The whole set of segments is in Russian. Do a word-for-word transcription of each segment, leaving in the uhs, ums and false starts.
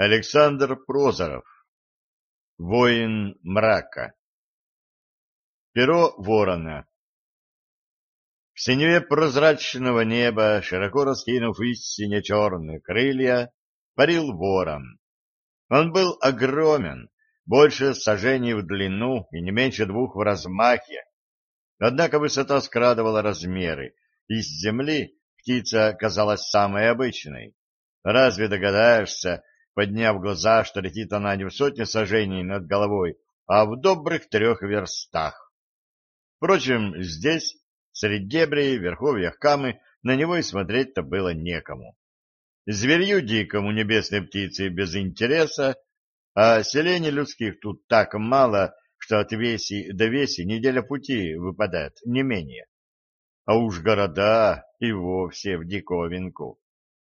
Александр Прозоров. Воин мрака. Перо ворона. В синеве прозрачного неба, широко раскинув истине черные крылья, парил ворон. Он был огромен, больше саженей в длину и не меньше двух в размахе. Однако высота скрадывала размеры, и с земли птица казалась самой обычной. Разве догадаешься, подняв глаза, что летит она не в сотне сажений над головой, а в добрых трех верстах? Впрочем, здесь, среди дебрей, верховьях Камы, на него и смотреть-то было некому. Зверью дикому небесной птицы без интереса, а селений людских тут так мало, что от веси до веси неделя пути выпадает, не менее. А уж города и вовсе в диковинку.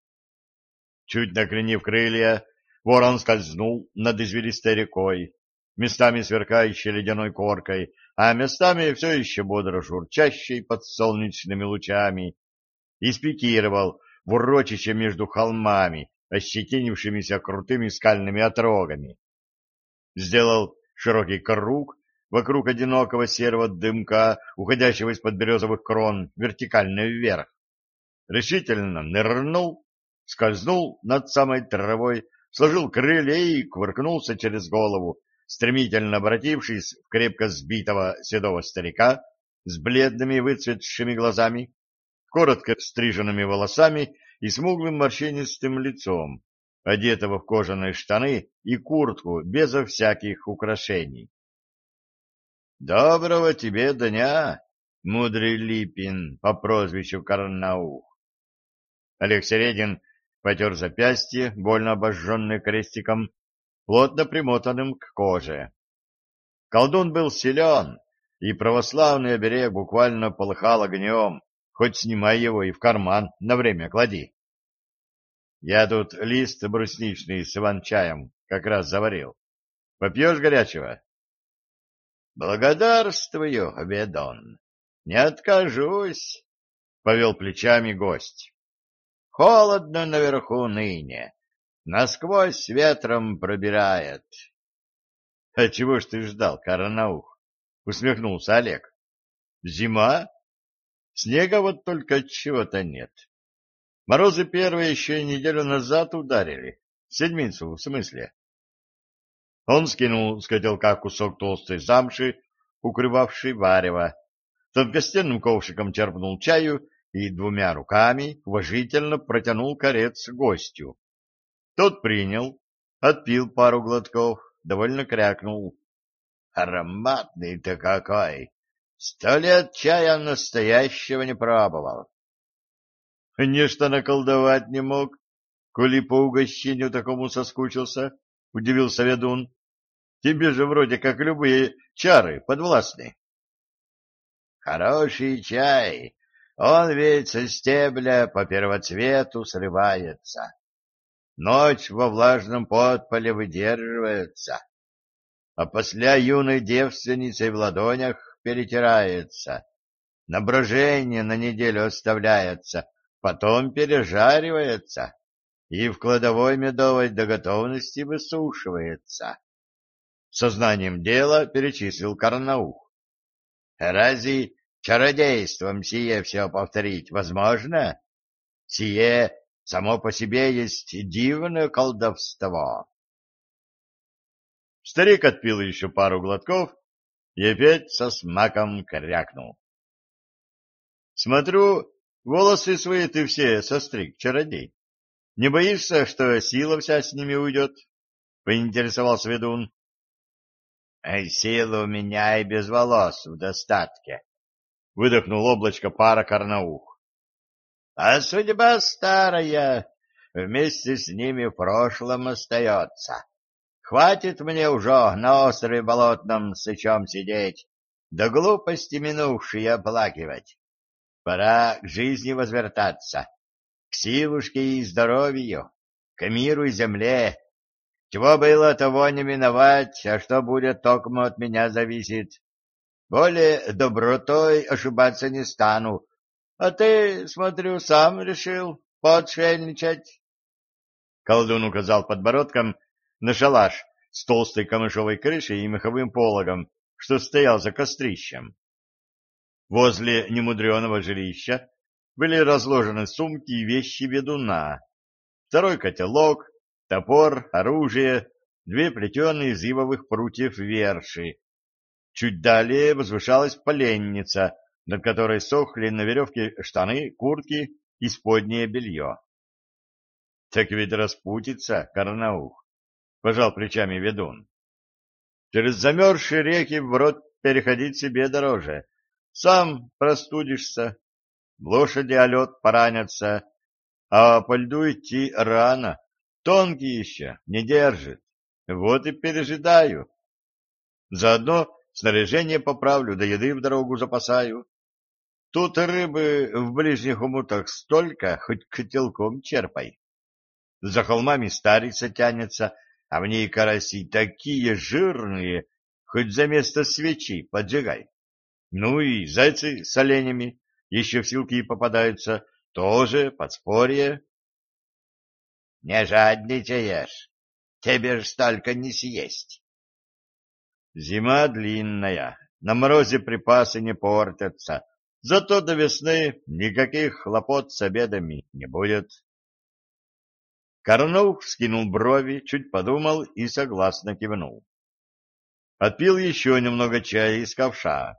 Чуть накренив крылья, ворон скользнул над извилистой рекой, местами сверкающей ледяной коркой, а местами все еще бодро журчащей под солнечными лучами, и спикировал в урочище между холмами, ощетинившимися крутыми скальными отрогами. Сделал широкий круг вокруг одинокого серого дымка, уходящего из-под березовых крон вертикально вверх. Решительно нырнул, скользнул над самой травой, сложил крылья и кувыркнулся через голову, стремительно обратившись в крепко сбитого седого старика с бледными выцветшими глазами, коротко стриженными волосами и смуглым морщинистым лицом, одетого в кожаные штаны и куртку безо всяких украшений. «Доброго тебе дня, мудрый Липин по прозвищу Карнаух!» Олег Середин потер запястье, больно обожженное крестиком, плотно примотанным к коже. Колдун был силен, и православный оберег буквально полыхал огнем, хоть снимай его и в карман на время клади. Я тут лист брусничный с иван-чаем как раз заварил. Попьешь горячего? — Благодарствую, Ведон. Не откажусь, — повел плечами гость. — Холодно наверху ныне, насквозь ветром пробирает. — А чего ж ты ждал, Карнаух? — усмехнулся Олег. — Зима? Снега вот только отчего-то нет. Морозы первые еще неделю назад ударили. Седмицу, в смысле. Он скинул с котелка кусок толстой замши, укрывавшей варево, тонкостенным ковшиком черпнул чаю и двумя руками уважительно протянул корец гостю. Тот принял, отпил пару глотков, довольно крякнул. — Ароматный-то какой! Сто лет чая настоящего не пробовал. — Нечто наколдовать не мог, коли по угощению такому соскучился, — удивился ведун. — Тебе же вроде как любые чары подвластны. — Хороший чай, он ведь со стебля по первоцвету срывается. Ночь во влажном подполе выдерживается, а после юной девственницей в ладонях перетирается, на брожение на неделю оставляется, потом пережаривается и в кладовой медовой до готовности высушивается. Сознанием дела перечислил Карнаух. Разве чародейством сие все повторить возможно? Сие само по себе есть дивное колдовство. Старик отпил еще пару глотков и опять со смаком крякнул. — Смотрю, волосы свои ты все состриг, чародей. Не боишься, что сила вся с ними уйдет? — поинтересовался ведун. — Сила у меня и без волос в достатке, — выдохнул облачко пара Карнаух. — А судьба старая вместе с ними в прошлом остается. Хватит мне уже на острове болотном сычом сидеть, да глупости минувшие оплакивать. Пора к жизни возвертаться, к силушке и здоровью, к миру и земле. Чего было, того не миновать, а что будет, токмо от меня зависит. Более добротой ошибаться не стану, а ты, смотрю, сам решил поотшельничать. Колдун указал подбородком на шалаш с толстой камышовой крышей и меховым пологом, что стоял за кострищем. Возле немудреного жилища были разложены сумки и вещи ведуна, второй котелок, топор, оружие, две плетеные из ивовых прутьев верши. Чуть далее возвышалась поленница, над которой сохли на веревке штаны, куртки и споднее белье. — Так ведь распутится, Карнаух, — пожал плечами ведун. — Через замерзшие реки вброд переходить себе дороже. Сам простудишься, лошади о лед поранятся, а по льду идти рано, тонкий еще, не держит. Вот и пережидаю. Заодно снаряжение поправлю, да еды в дорогу запасаю. Тут рыбы в ближних омутах столько, хоть котелком черпай. За холмами старица тянется, а в ней караси такие жирные, хоть за место свечи поджигай. Ну и зайцы с оленями еще в силки попадаются, тоже подспорье. — Не жадничаешь, тебе ж столько не съесть. Зима длинная, на морозе припасы не портятся, зато до весны никаких хлопот с обедами не будет. Карнаух вскинул брови, чуть подумал и согласно кивнул. Отпил еще немного чая из ковша.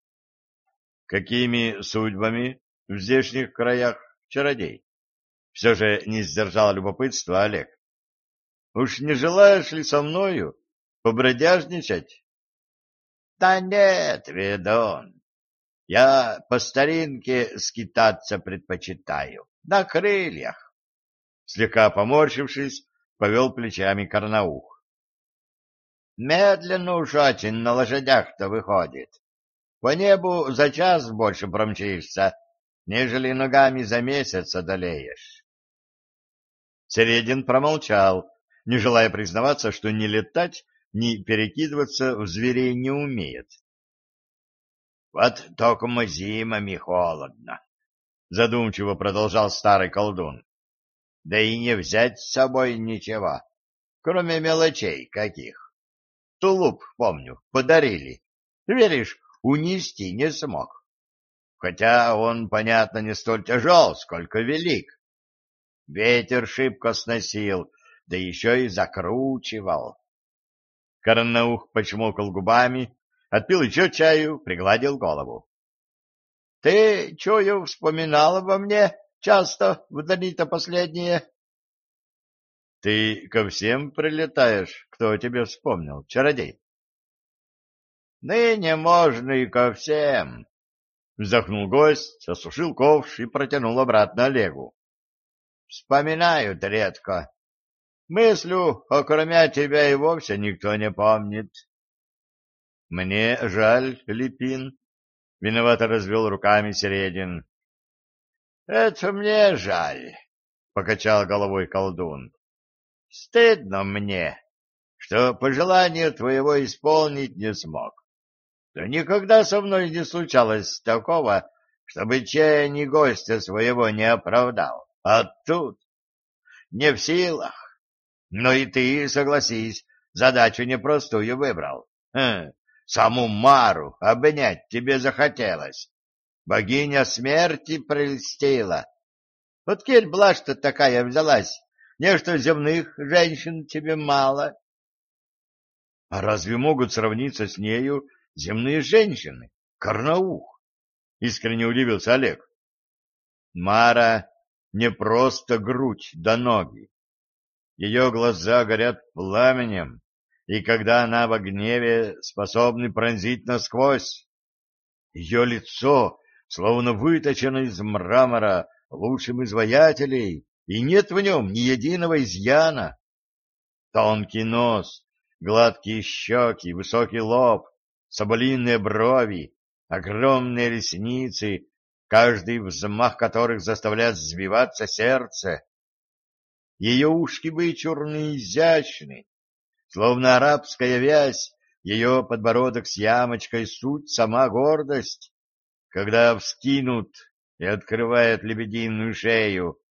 Какими судьбами в здешних краях чародей? Все же не сдержал любопытства Олег. Уж не желаешь ли со мною побродяжничать? Да нет, ведун, я по старинке скитаться предпочитаю, на крыльях. Слегка поморщившись, повел плечами Карнаух. Медленно уж очень на лошадях-то выходит. По небу за час больше промчишься, нежели ногами за месяц одолеешь. Середин промолчал, не желая признаваться, что ни летать, ни перекидываться в зверей не умеет. — Вот только зимами холодно, — задумчиво продолжал старый колдун. — Да и не взять с собой ничего, кроме мелочей каких. Тулуп, помню, подарили. Веришь, унести не смог. Хотя он, понятно, не столь тяжел, сколько велик. Ветер шибко сносил, да еще и закручивал. Карнаух почмокал губами, отпил еще чаю, пригладил голову. — Ты, чую, вспоминал обо мне часто в дни-то последние? — Ты ко всем прилетаешь, кто тебе вспомнил, чародей? — Ныне можно и ко всем. Вздохнул гость, осушил ковш и протянул обратно Олегу. — Вспоминают редко. Мыслю, окромя тебя и вовсе никто не помнит. — Мне жаль, Липин, — виновато развел руками Середин. — Это мне жаль, — покачал головой колдун. — Стыдно мне, что пожелание твоего исполнить не смог. Да никогда со мной не случалось такого, чтобы чая гостя своего не оправдал. А тут не в силах. Но и ты, согласись, задачу непростую выбрал. Хм, саму Мару обнять тебе захотелось. Богиня смерти прельстила. Вот кель блажь-то такая взялась, не что земных женщин тебе мало. — А разве могут сравниться с нею земные женщины? Карнаух! — искренне удивился Олег. Мара не просто грудь да ноги. Ее глаза горят пламенем, и когда она в гневе, способны пронзить насквозь. Ее лицо словно выточено из мрамора лучшим из воятелей, и нет в нем ни единого изъяна. Тонкий нос, гладкие щеки, высокий лоб, соболиные брови, огромные ресницы, каждый взмах которых заставляет сбиваться сердце. Ее ушки вычурны и изящны, словно арабская вязь, ее подбородок с ямочкой — суть сама гордость, когда вскинут и открывает лебединую шею,